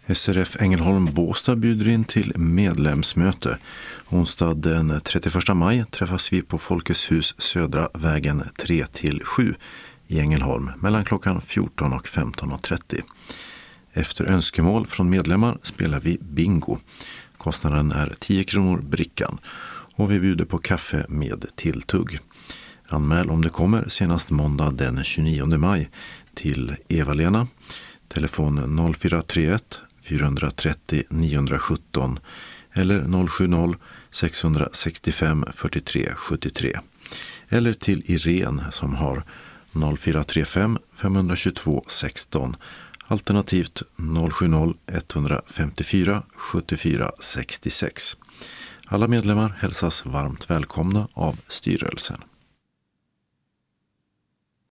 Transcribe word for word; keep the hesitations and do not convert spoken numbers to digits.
S R F Ängelholm Båstad bjuder in till medlemsmöte. Onsdag den trettioförsta maj träffas vi på Folkets hus Södra vägen tre till sju i Ängelholm mellan klockan fjorton och femton trettio. Efter önskemål från medlemmar spelar vi bingo. Kostnaden är tio kronor brickan och vi bjuder på kaffe med tilltugg. Anmäl om det kommer senast måndag den tjugonionde maj till Eva-Lena. Telefon noll fyra tre ett fyra tre tre nio ett sju eller noll sju noll sex sex fem fyra tre sju tre eller till Irene som har noll fyra tre fem fem två två sexton alternativt noll sju noll ett fem fyra sju fyra sex sex. Alla medlemmar hälsas varmt välkomna av styrelsen.